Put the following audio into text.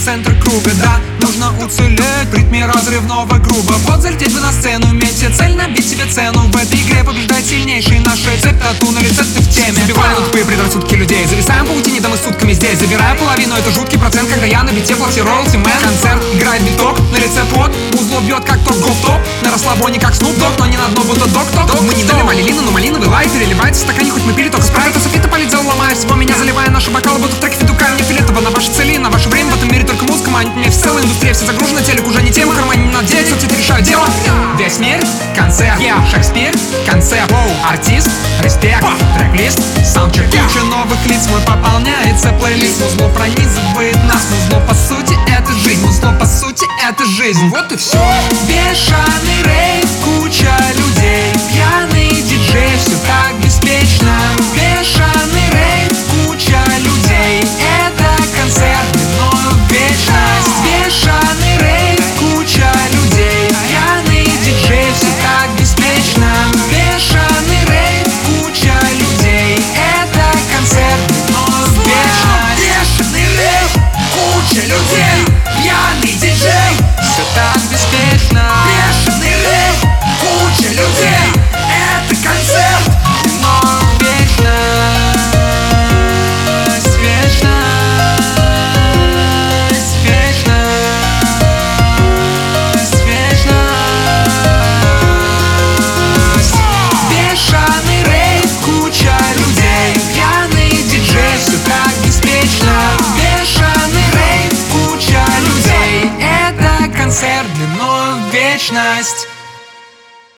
центр круга. Да, нужно уцелеть в ритме разрывного груба. Вот залететь вы на сцену, имейте цель набить себе цену. В этой игре побеждает сильнейший. Наша цепь, тату на лице, ты в теме. Забиваю на тупые предрассудки людей. Зависаем в паутине, да мы сутками здесь. Забираю половину, это жуткий процент, когда я на бите плати роялти мэн. Концерт, играет биток, на лице пот. Узло бьет как топ-гоф-топ. На расслабоне как Snoop Dogg, но не на дно, будто док-ток. Мы не наливали лину, но малиновый лай переливается в стакане, хоть мы пили только спрайт. А софита палит, зал ломая всего меня, заливая наши бокалы, будто в треке фитука. Мне филетово на ваши цели, на ваше время. В этом мире только музыка манит меня. В целой индустрии все загружены, телек уже не тема. Кармане не надеюсь, соцсети решают дело. Весь мир, концерт, Шекспир, концепт, артист, респект, трек-лист, саундчек. Куча новых лиц, мой пополняется плейлист. Музло пронизывает нас, музло по сути это жизнь. Музло по сути это жизнь, вот и все. Бешеный рейв, куча людей, пьяный диджей, все так